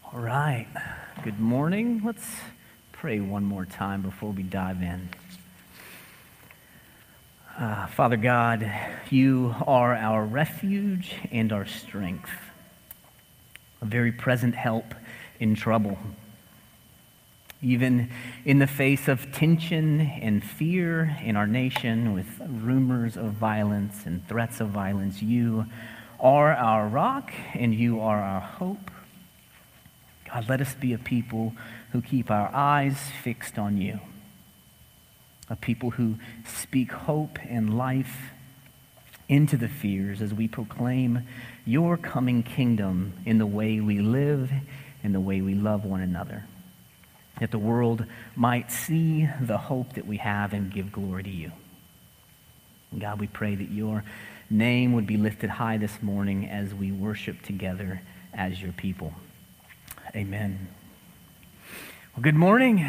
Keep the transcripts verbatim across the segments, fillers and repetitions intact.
All right. Good morning. Let's pray one more time before we dive in. Uh, Father God, you are our refuge and our strength, a very present help in trouble. Even in the face of tension and fear in our nation, with rumors of violence and threats of violence, you are our rock and you are our hope. God, let us be a people who keep our eyes fixed on you, a people who speak hope and life into the fears as we proclaim your coming kingdom in the way we live and the way we love one another, that the world might see the hope that we have and give glory to you. And God, we pray that your name would be lifted high this morning as we worship together as your people. Amen. Well, good morning.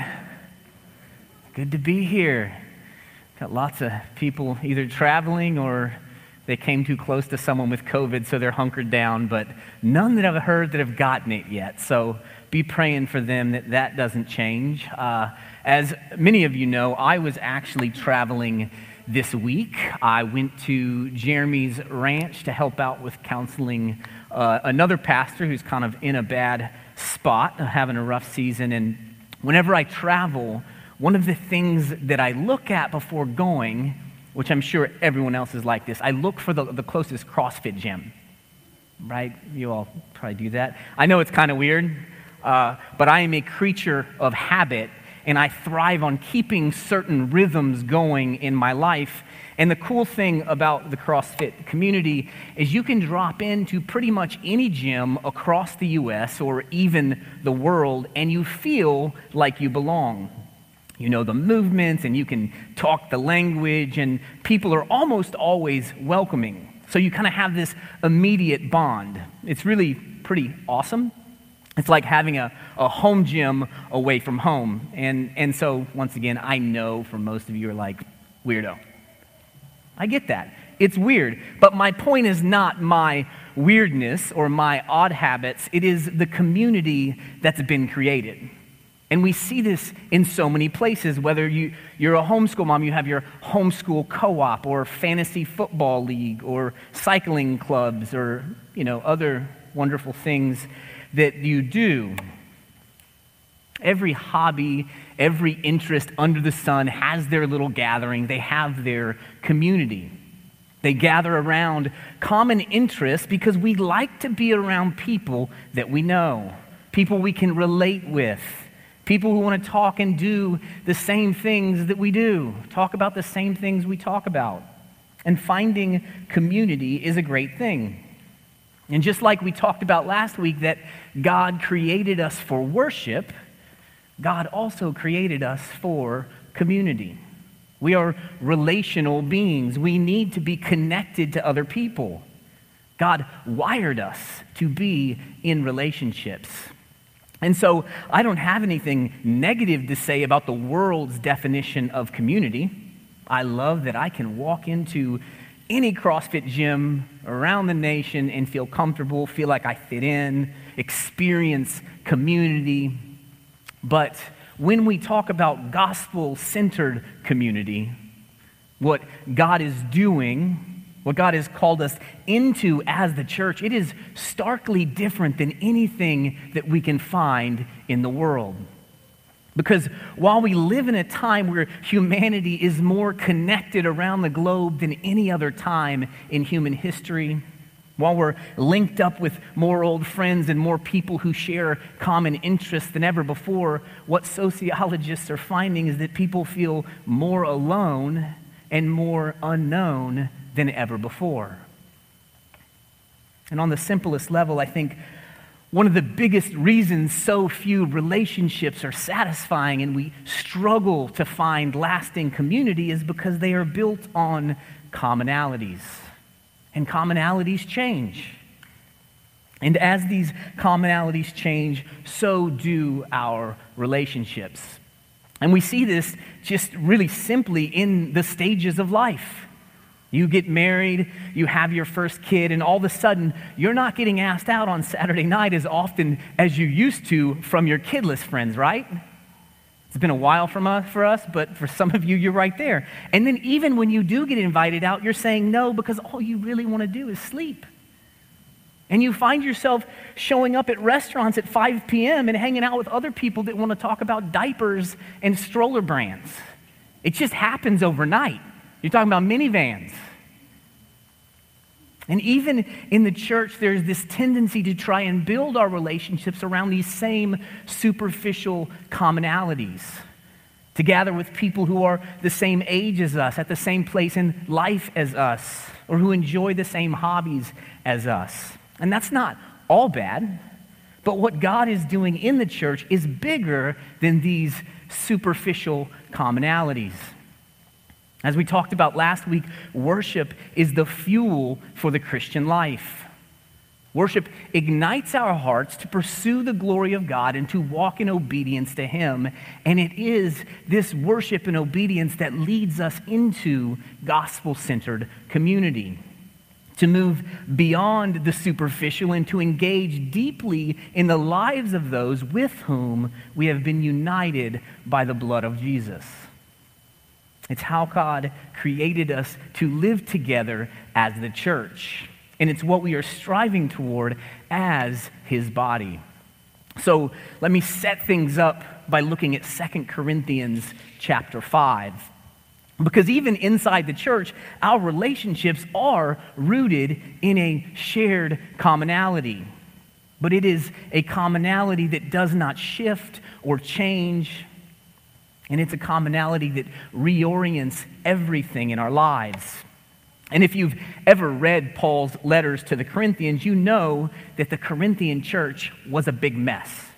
Good to be here. Got lots of people either traveling or they came too close to someone with COVID, so they're hunkered down, but none that I've heard that have gotten it yet. So be praying for them that that doesn't change. Uh, as many of you know, I was actually traveling this week. I went to Jeremy's ranch to help out with counseling uh, another pastor who's kind of in a bad spot, having a rough season. And whenever I travel, one of the things that I look at before going, which I'm sure everyone else is like this, I look for the, the closest CrossFit gym, right? You all probably do that. I know it's kind of weird, uh, but I am a creature of habit, and I thrive on keeping certain rhythms going in my life. And the cool thing about the CrossFit community is you can drop into pretty much any gym across the U S or even the world, and you feel like you belong. You know the movements, and you can talk the language, and people are almost always welcoming. So you kind of have this immediate bond. It's really pretty awesome. It's like having a, a home gym away from home. And, and so, once again, I know for most of you are like, weirdo. I get that. It's weird. But my point is not my weirdness or my odd habits. It is the community that's been created. And we see this in so many places. Whether you, you're a homeschool mom, you have your homeschool co-op or fantasy football league or cycling clubs or, you know, other wonderful things that you do. Every hobby, every interest under the sun has their little gathering. They have their community. They gather around common interests because we like to be around people that we know, people we can relate with, people who want to talk and do the same things that we do, talk about the same things we talk about. And finding community is a great thing. And just like we talked about last week, that God created us for worship, God also created us for community. We are relational beings. We need to be connected to other people. God wired us to be in relationships. And so I don't have anything negative to say about the world's definition of community. I love that I can walk into any CrossFit gym around the nation and feel comfortable, feel like I fit in, experience community. But when we talk about gospel-centered community, what God is doing, what God has called us into as the church, it is starkly different than anything that we can find in the world. Because while we live in a time where humanity is more connected around the globe than any other time in human history, while we're linked up with more old friends and more people who share common interests than ever before, what sociologists are finding is that people feel more alone and more unknown than ever before. And on the simplest level, I think one of the biggest reasons so few relationships are satisfying and we struggle to find lasting community is because they are built on commonalities. And commonalities change. And as these commonalities change, so do our relationships. And we see this just really simply in the stages of life. You get married, you have your first kid, and all of a sudden, you're not getting asked out on Saturday night as often as you used to from your kidless friends, right? It's been a while from us, for us, but for some of you, you're right there. And then even when you do get invited out, you're saying no because all you really want to do is sleep. And you find yourself showing up at restaurants at five p.m. and hanging out with other people that want to talk about diapers and stroller brands. It just happens overnight. You're talking about minivans. And even in the church, there's this tendency to try and build our relationships around these same superficial commonalities. To gather with people who are the same age as us, at the same place in life as us, or who enjoy the same hobbies as us. And that's not all bad, but what God is doing in the church is bigger than these superficial commonalities. As we talked about last week, worship is the fuel for the Christian life. Worship ignites our hearts to pursue the glory of God and to walk in obedience to Him. And it is this worship and obedience that leads us into gospel-centered community, to move beyond the superficial and to engage deeply in the lives of those with whom we have been united by the blood of Jesus. It's how God created us to live together as the church. And it's what we are striving toward as His body. So let me set things up by looking at Second Corinthians chapter five. Because even inside the church, our relationships are rooted in a shared commonality. But it is a commonality that does not shift or change. And it's a commonality that reorients everything in our lives. And if you've ever read Paul's letters to the Corinthians, you know that the Corinthian church was a big mess.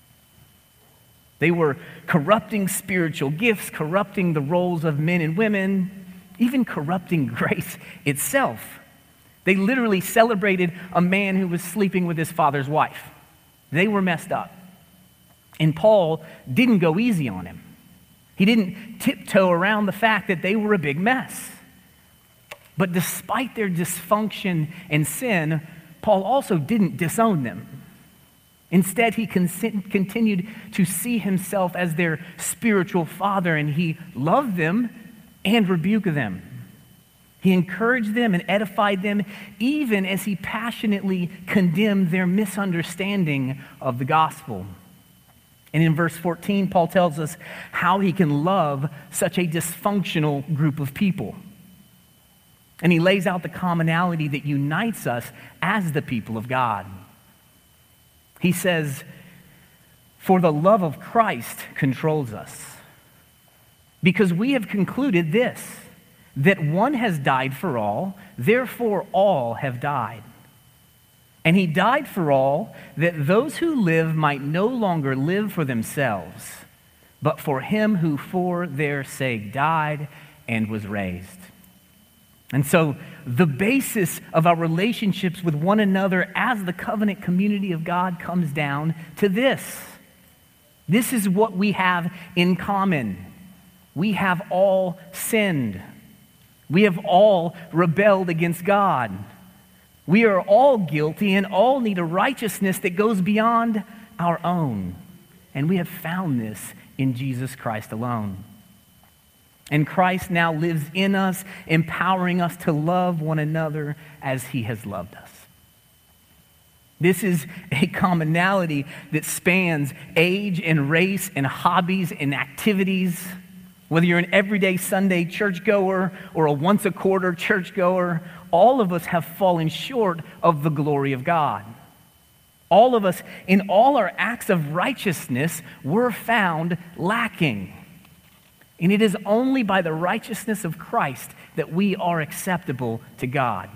They were corrupting spiritual gifts, corrupting the roles of men and women, even corrupting grace itself. They literally celebrated a man who was sleeping with his father's wife. They were messed up. And Paul didn't go easy on him. He didn't tiptoe around the fact that they were a big mess. But despite their dysfunction and sin, Paul also didn't disown them. Instead, he con- continued to see himself as their spiritual father, and he loved them and rebuked them. He encouraged them and edified them, even as he passionately condemned their misunderstanding of the gospel. And in verse fourteen, Paul tells us how he can love such a dysfunctional group of people. And he lays out the commonality that unites us as the people of God. He says, "For the love of Christ controls us, because we have concluded this, that one has died for all, therefore all have died. And he died for all, that those who live might no longer live for themselves, but for him who for their sake died and was raised." And so the basis of our relationships with one another as the covenant community of God comes down to this. This is what we have in common. We have all sinned. We have all rebelled against God. We are all guilty and all need a righteousness that goes beyond our own. And we have found this in Jesus Christ alone. And Christ now lives in us, empowering us to love one another as he has loved us. This is a commonality that spans age and race and hobbies and activities. Whether you're an everyday Sunday churchgoer or a once a quarter churchgoer, all of us have fallen short of the glory of God. All of us, in all our acts of righteousness, were found lacking. And it is only by the righteousness of Christ that we are acceptable to God.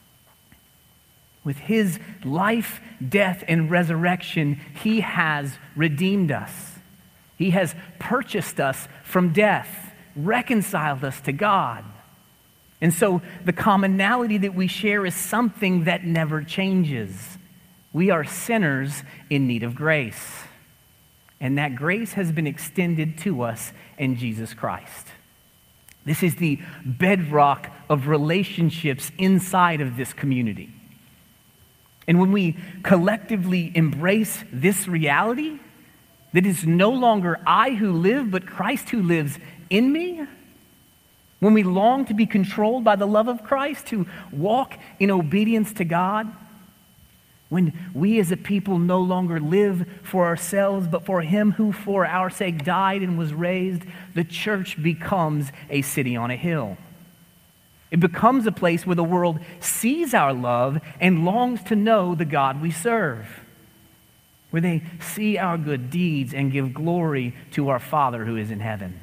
With his life, death, and resurrection, he has redeemed us. He has purchased us from death, reconciled us to God. And so the commonality that we share is something that never changes. We are sinners in need of grace. And that grace has been extended to us in Jesus Christ. This is the bedrock of relationships inside of this community. And when we collectively embrace this reality, that it's no longer I who live, but Christ who lives in me, when we long to be controlled by the love of Christ, to walk in obedience to God, when we as a people no longer live for ourselves, but for him who for our sake died and was raised, the church becomes a city on a hill. It becomes a place where the world sees our love and longs to know the God we serve, where they see our good deeds and give glory to our Father who is in heaven.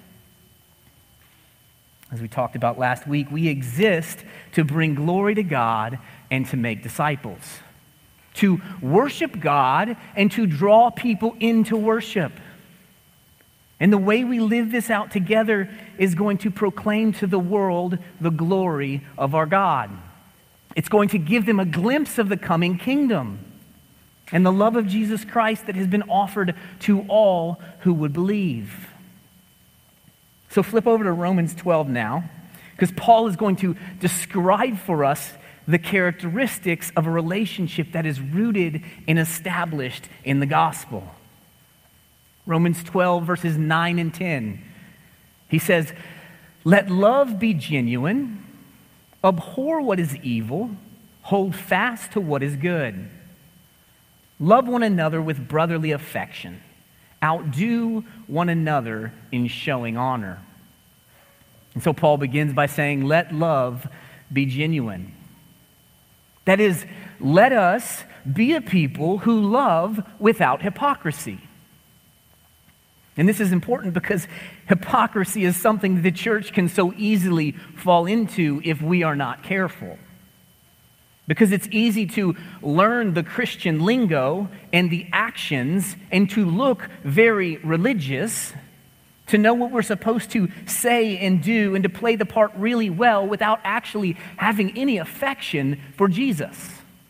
As we talked about last week, we exist to bring glory to God and to make disciples, to worship God and to draw people into worship. And the way we live this out together is going to proclaim to the world the glory of our God. It's going to give them a glimpse of the coming kingdom and the love of Jesus Christ that has been offered to all who would believe. So flip over to Romans twelve now, because Paul is going to describe for us the characteristics of a relationship that is rooted and established in the gospel. Romans twelve, verses nine and ten. He says, "Let love be genuine, abhor what is evil, hold fast to what is good. Love one another with brotherly affection. Outdo one another in showing honor." And so Paul begins by saying, let love be genuine. That is, let us be a people who love without hypocrisy. And this is important because hypocrisy is something that the church can so easily fall into if we are not careful. Because it's easy to learn the Christian lingo and the actions and to look very religious, to know what we're supposed to say and do and to play the part really well without actually having any affection for Jesus.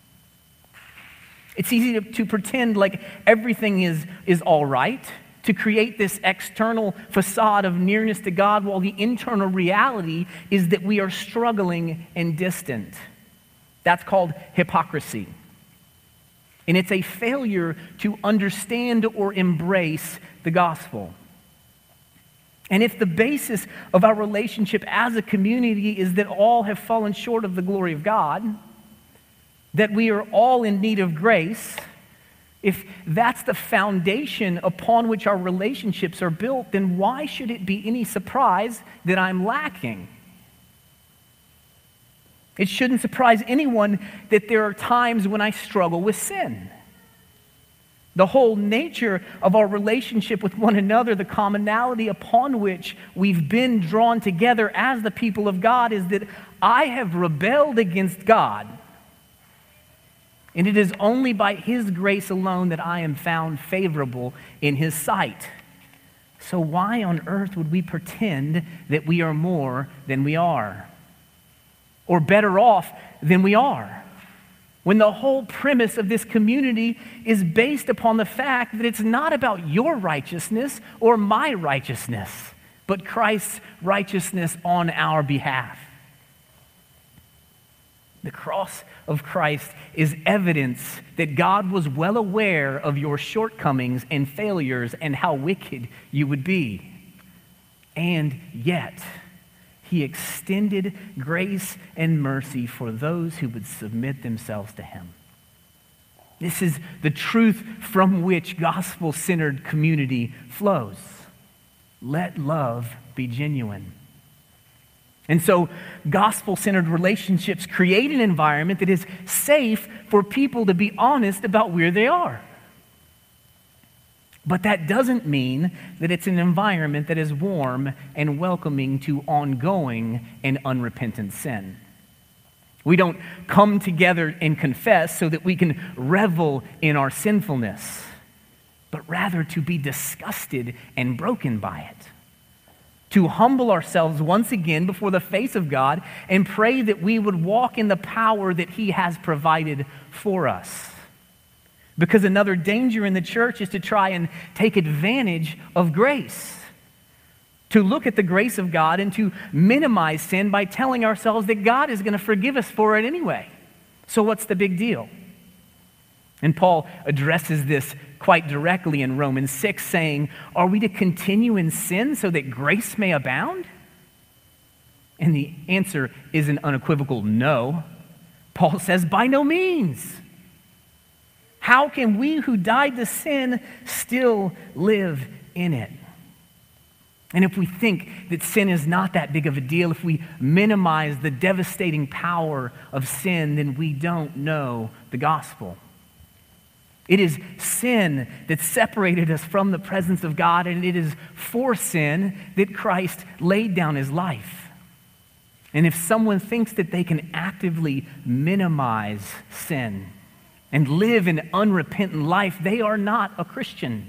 It's easy to, to pretend like everything is, is all right, to create this external facade of nearness to God while the internal reality is that we are struggling and distant. That's called hypocrisy. And it's a failure to understand or embrace the gospel. And if the basis of our relationship as a community is that all have fallen short of the glory of God, that we are all in need of grace, if that's the foundation upon which our relationships are built, then why should it be any surprise that I'm lacking? It shouldn't surprise anyone that there are times when I struggle with sin. The whole nature of our relationship with one another, the commonality upon which we've been drawn together as the people of God, is that I have rebelled against God. And it is only by his grace alone that I am found favorable in his sight. So why on earth would we pretend that we are more than we are? Or better off than we are? When the whole premise of this community is based upon the fact that it's not about your righteousness or my righteousness, but Christ's righteousness on our behalf. The cross of Christ is evidence that God was well aware of your shortcomings and failures and how wicked you would be. And yet, he extended grace and mercy for those who would submit themselves to him. This is the truth from which gospel-centered community flows. Let love be genuine. And so gospel-centered relationships create an environment that is safe for people to be honest about where they are. But that doesn't mean that it's an environment that is warm and welcoming to ongoing and unrepentant sin. We don't come together and confess so that we can revel in our sinfulness, but rather to be disgusted and broken by it. To humble ourselves once again before the face of God and pray that we would walk in the power that he has provided for us. Because another danger in the church is to try and take advantage of grace. to look at the grace of God and to minimize sin by telling ourselves that God is going to forgive us for it anyway. So what's the big deal? And Paul addresses this quite directly in Romans six, saying, are we to continue in sin so that grace may abound? And the answer is an unequivocal no. Paul says, by no means. How can we who died to sin still live in it? And if we think that sin is not that big of a deal, if we minimize the devastating power of sin, then we don't know the gospel. It is sin that separated us from the presence of God, and it is for sin that Christ laid down his life. And if someone thinks that they can actively minimize sin and live an unrepentant life, they are not a Christian.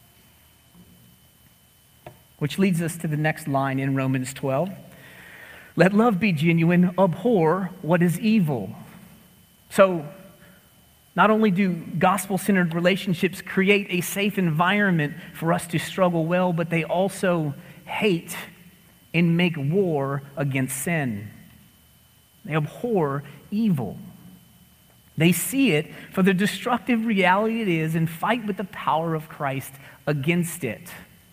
Which leads us to the next line in Romans twelve. Let love be genuine, abhor what is evil. So, not only do gospel-centered relationships create a safe environment for us to struggle well, but they also hate and make war against sin. They abhor evil. They see it for the destructive reality it is and fight with the power of Christ against it.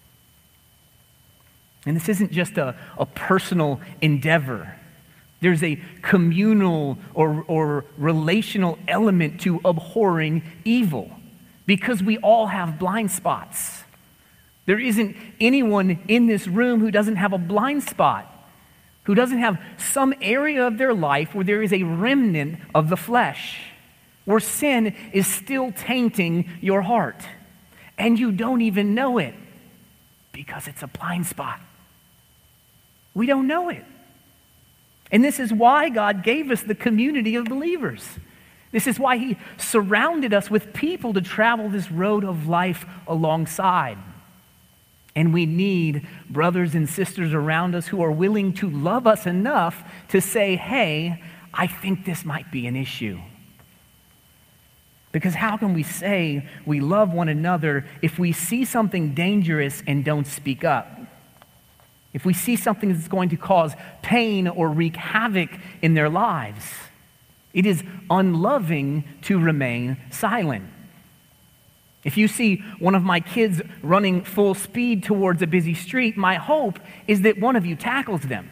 And this isn't just a, a personal endeavor. There's a communal or, or relational element to abhorring evil because we all have blind spots. There isn't anyone in this room who doesn't have a blind spot, who doesn't have some area of their life where there is a remnant of the flesh, where sin is still tainting your heart, and you don't even know it because it's a blind spot. We don't know it. And this is why God gave us the community of believers. This is why he surrounded us with people to travel this road of life alongside. And we need brothers and sisters around us who are willing to love us enough to say, hey, I think this might be an issue. Because how can we say we love one another if we see something dangerous and don't speak up? If we see something that's going to cause pain or wreak havoc in their lives? It is unloving to remain silent. If you see one of my kids running full speed towards a busy street, my hope is that one of you tackles them.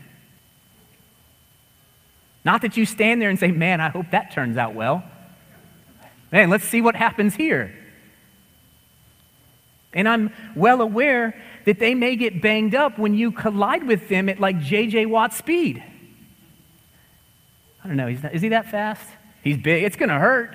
Not that you stand there and say, man, I hope that turns out well. Man, let's see what happens here. And I'm well aware that they may get banged up when you collide with them at like J J Watt speed. I don't know, he's not, is he that fast? He's big, it's gonna hurt.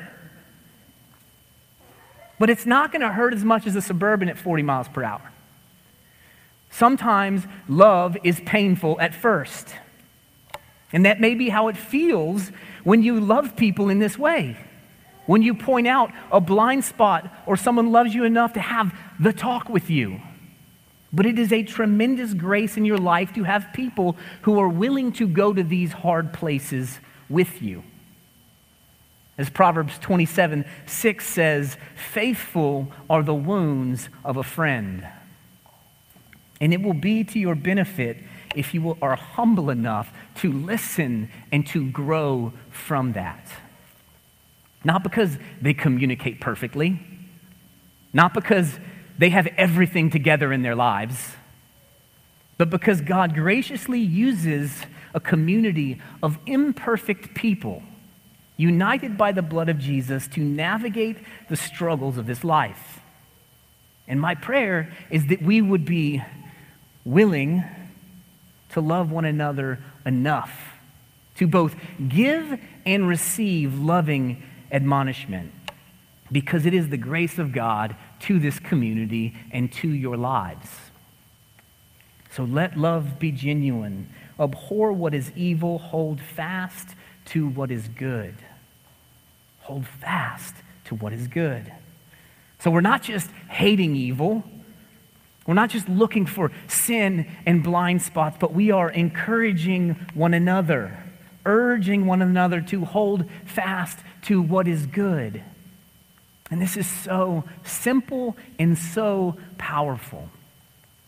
But it's not gonna hurt as much as a Suburban at forty miles per hour. Sometimes love is painful at first. And that may be how it feels when you love people in this way. When you point out a blind spot or someone loves you enough to have the talk with you. But it is a tremendous grace in your life to have people who are willing to go to these hard places with you. As Proverbs twenty-seven six says, faithful are the wounds of a friend. And it will be to your benefit if you are humble enough to listen and to grow from that. Not because they communicate perfectly, not because they have everything together in their lives, but because God graciously uses a community of imperfect people united by the blood of Jesus to navigate the struggles of this life. And my prayer is that we would be willing to love one another enough to both give and receive loving admonishment, because it is the grace of God to this community and to your lives. So let love be genuine. Abhor what is evil. Hold fast to what is good. Hold fast to what is good. So we're not just hating evil. We're not just looking for sin and blind spots, but we are encouraging one another, urging one another to hold fast to what is good. And this is so simple and so powerful.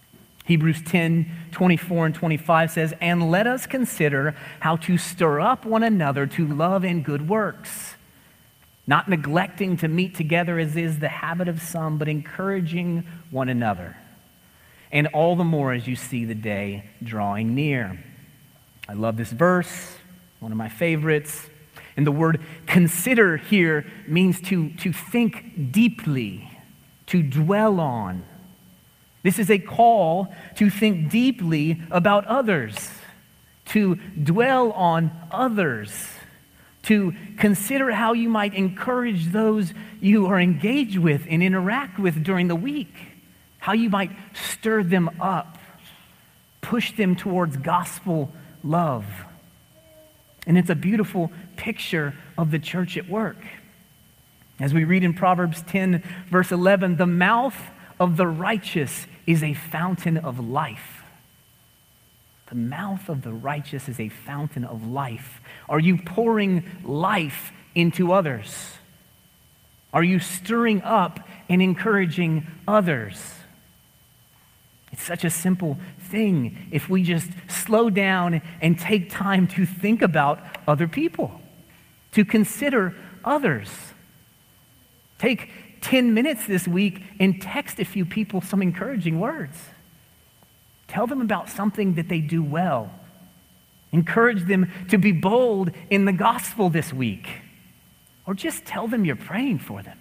Hebrews ten, twenty-four and twenty-five says, "And let us consider how to stir up one another to love and good works, not neglecting to meet together as is the habit of some, but encouraging one another. And all the more as you see the day drawing near." I love this verse, one of my favorites. And the word consider here means to, to think deeply, to dwell on. This is a call to think deeply about others, to dwell on others, to consider how you might encourage those you are engaged with and interact with during the week, how you might stir them up, push them towards gospel love. And it's a beautiful picture of the church at work. As we read in Proverbs ten, verse eleven, "The mouth of the righteous is a fountain of life." The mouth of the righteous is a fountain of life. Are you pouring life into others? Are you stirring up and encouraging others? It's such a simple thing if we just slow down and take time to think about other people, to consider others. Take ten minutes this week and text a few people some encouraging words. Tell them about something that they do well. Encourage them to be bold in the gospel this week. Or just tell them you're praying for them.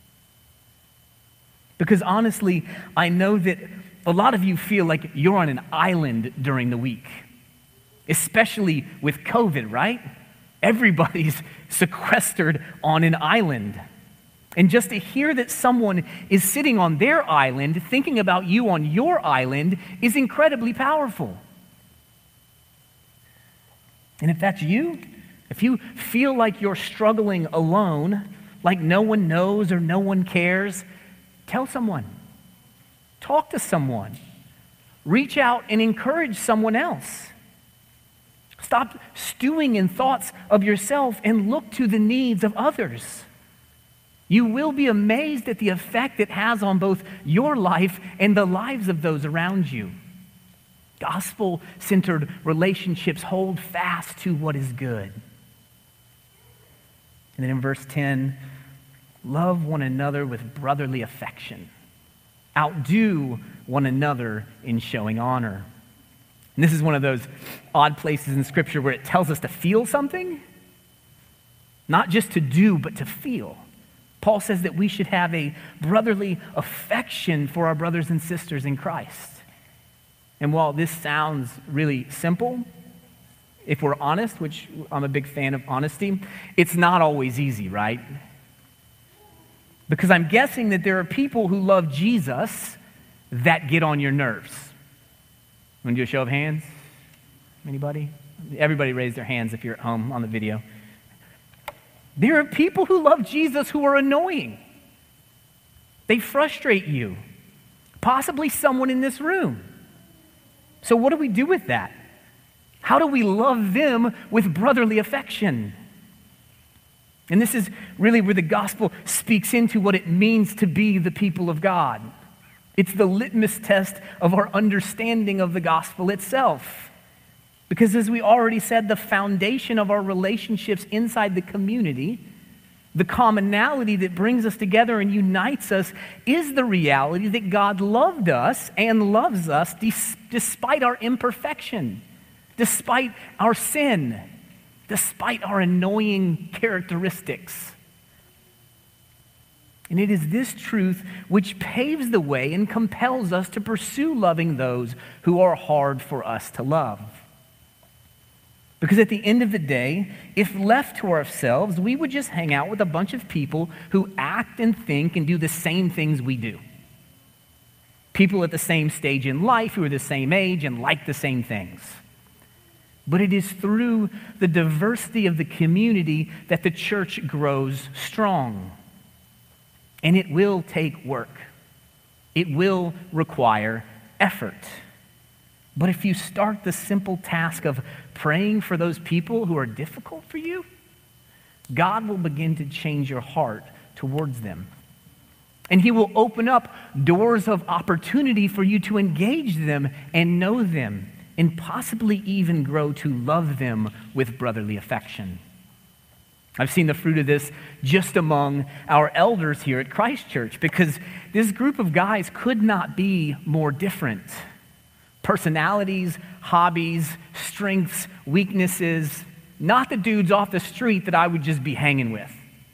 Because honestly, I know that a lot of you feel like you're on an island during the week, especially with COVID, right? Everybody's sequestered on an island. And just to hear that someone is sitting on their island thinking about you on your island is incredibly powerful. And if that's you, if you feel like you're struggling alone, like no one knows or no one cares, tell someone. Talk to someone. Reach out and encourage someone else. Stop stewing in thoughts of yourself and look to the needs of others. You will be amazed at the effect it has on both your life and the lives of those around you. Gospel-centered relationships hold fast to what is good. And then in verse ten, love one another with brotherly affection. Outdo one another in showing honor. And this is one of those odd places in Scripture where it tells us to feel something, not just to do, but to feel. Paul says that we should have a brotherly affection for our brothers and sisters in Christ. And while this sounds really simple, if we're honest, which I'm a big fan of honesty, it's not always easy, right? Because I'm guessing that there are people who love Jesus that get on your nerves. Want to do a show of hands? Anybody? Everybody raise their hands if you're at home on the video. There are people who love Jesus who are annoying. They frustrate you. Possibly someone in this room. So what do we do with that? How do we love them with brotherly affection? And this is really where the gospel speaks into what it means to be the people of God. It's the litmus test of our understanding of the gospel itself. Because as we already said, the foundation of our relationships inside the community, the commonality that brings us together and unites us, is the reality that God loved us and loves us des- despite our imperfection, despite our sin, despite our annoying characteristics. And it is this truth which paves the way and compels us to pursue loving those who are hard for us to love. Because at the end of the day, if left to ourselves, we would just hang out with a bunch of people who act and think and do the same things we do. People at the same stage in life who are the same age and like the same things. But it is through the diversity of the community that the church grows strong. And it will take work. It will require effort. But if you start the simple task of praying for those people who are difficult for you, God will begin to change your heart towards them. And he will open up doors of opportunity for you to engage them and know them, and possibly even grow to love them with brotherly affection. I've seen the fruit of this just among our elders here at Christ Church, because this group of guys could not be more different. Personalities, hobbies, strengths, weaknesses, not the dudes off the street that I would just be hanging with.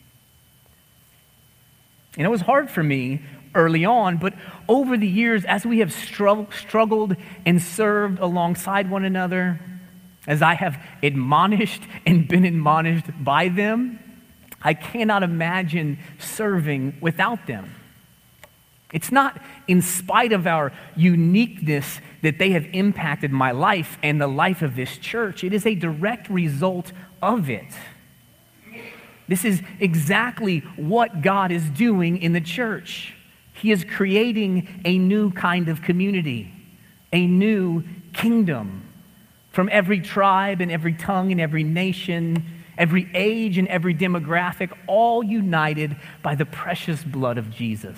And it was hard for me early on, but over the years, as we have strugg- struggled and served alongside one another, as I have admonished and been admonished by them, I cannot imagine serving without them. It's not in spite of our uniqueness that they have impacted my life and the life of this church. It is a direct result of it. This is exactly what God is doing in the church. He is creating a new kind of community, a new kingdom. From every tribe and every tongue and every nation, every age and every demographic, all united by the precious blood of Jesus.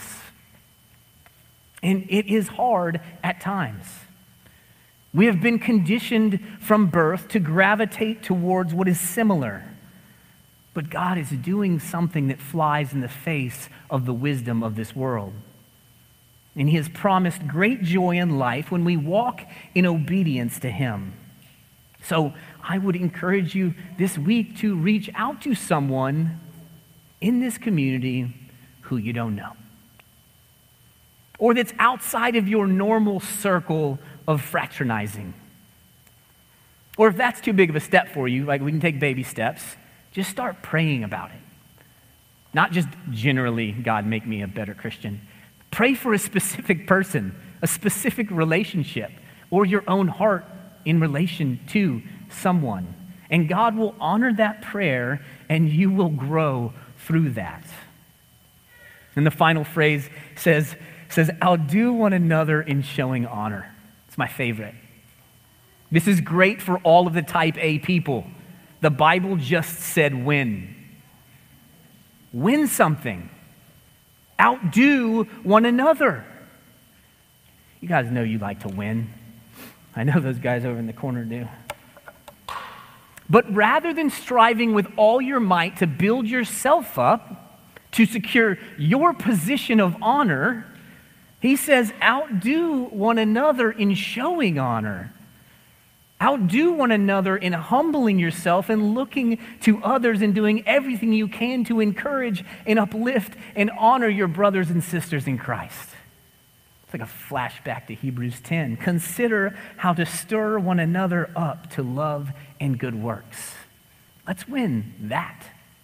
And it is hard at times. We have been conditioned from birth to gravitate towards what is similar. But God is doing something that flies in the face of the wisdom of this world. And he has promised great joy in life when we walk in obedience to him. So I would encourage you this week to reach out to someone in this community who you don't know, or that's outside of your normal circle of fraternizing. Or if that's too big of a step for you, like we can take baby steps, just start praying about it. Not just generally, God, make me a better Christian. Pray for a specific person, a specific relationship, or your own heart in relation to someone. And God will honor that prayer, and you will grow through that. And the final phrase says, says, outdo one another in showing honor. It's my favorite. This is great for all of the type A people. The Bible just said win. Win something. Outdo one another. You guys know you like to win. I know those guys over in the corner do. But rather than striving with all your might to build yourself up, to secure your position of honor, he says, outdo one another in showing honor. Outdo one another in humbling yourself and looking to others and doing everything you can to encourage and uplift and honor your brothers and sisters in Christ. It's like a flashback to Hebrews ten. Consider how to stir one another up to love and good works. Let's win that.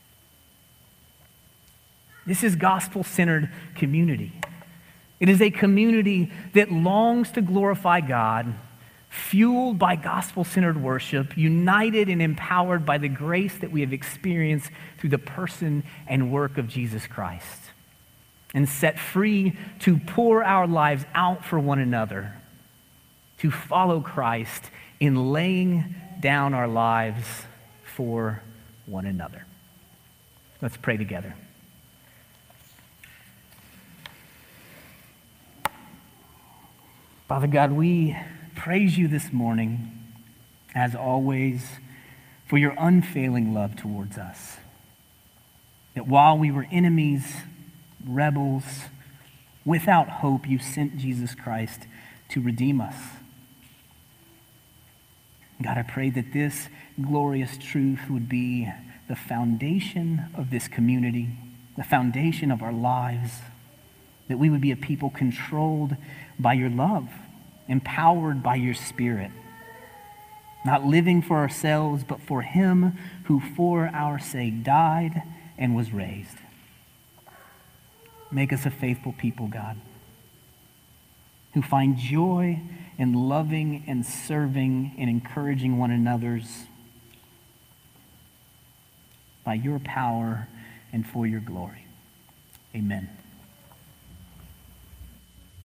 This is gospel-centered community. It is a community that longs to glorify God, fueled by gospel-centered worship, united and empowered by the grace that we have experienced through the person and work of Jesus Christ, and set free to pour our lives out for one another, to follow Christ in laying down our lives for one another. Let's pray together. Father God, we praise you this morning, as always, for your unfailing love towards us. That while we were enemies, rebels, without hope, you sent Jesus Christ to redeem us. God, I pray that this glorious truth would be the foundation of this community, the foundation of our lives, that we would be a people controlled by your love, empowered by your Spirit, not living for ourselves, but for him who for our sake died and was raised. Make us a faithful people, God, who find joy in loving and serving and encouraging one another's by your power and for your glory. Amen.